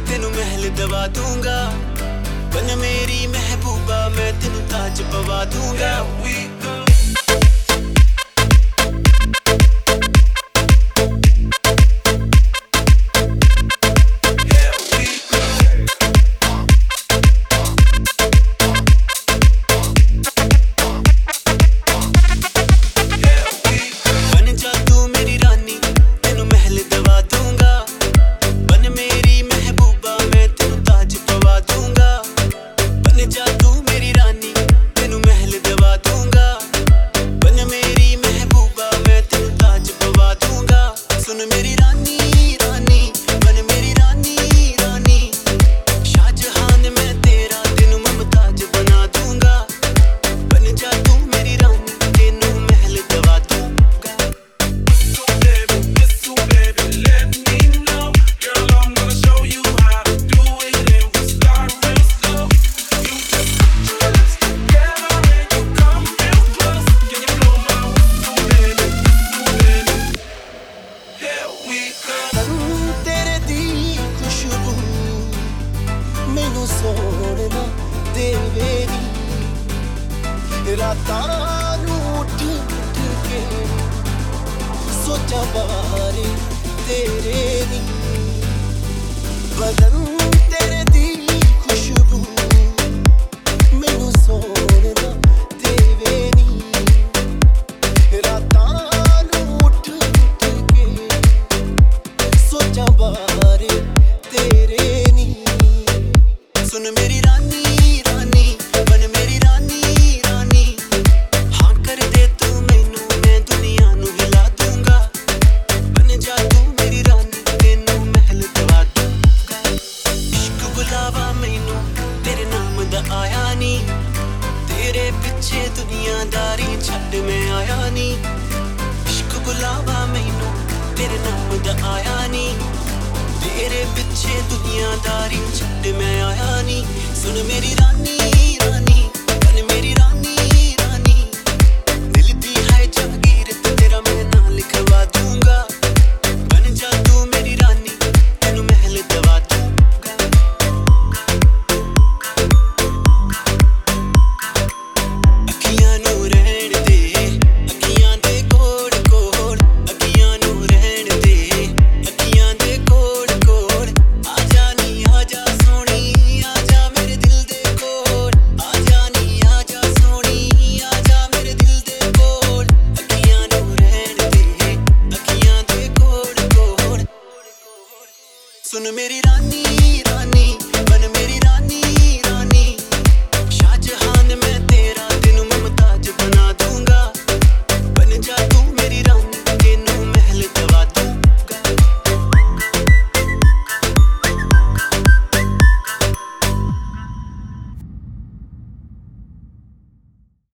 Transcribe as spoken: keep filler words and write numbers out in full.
तेनू महल दवा दूंगा, बन मेरी महबूबा मैं तेनू ताज पवा दूंगा। सोना देवे नी रातां नूं उठ उठ के सोचा बारे तेरे नी बदन तेरे दी खुशबू मैनू सोना देवे नी रातां नूं उठ उठ के सोचा बारे तेरे नी। सुन मेरी रानी रानी बन मेरी रानी रानी, हाँ कर दे तू मैनू मैं दुनिया नू हिला दूंगा, बन जा तू मेरी रानी तेनू महल दवा दूंगा। इश्क बुलावा मैनू तेरे नाम दा आया नी, तेरे पिछे दुनियादारी छड्ड मैं आया नी। इश्क बुलावा मैनू तेरे नाम दा आया नी, तेरे पिछे दुनियादारी छड्ड मैं आया नी। सुन मेरी रानी रानी बन मेरी रानी रानी, दिल दी है जागीर ते तेरा मैं नाम लिखवा दूंगा, बन जा तू मेरी रानी तेनू महल दवा दूंगा। अखियां नू रहण दे अखियां दे कोड़ कोड़, अखियां नू रहण दे अखियां दे कोड़ कोड़, आजा नी आजा सोनी आजा मेरे दिल दे कोल, आजा नी आजा सोनी आजा मेरे दिल दे कोल। अखियां नू रहण दे अखियां दे कोड़ कोड़, सुन मेरी रानी रानी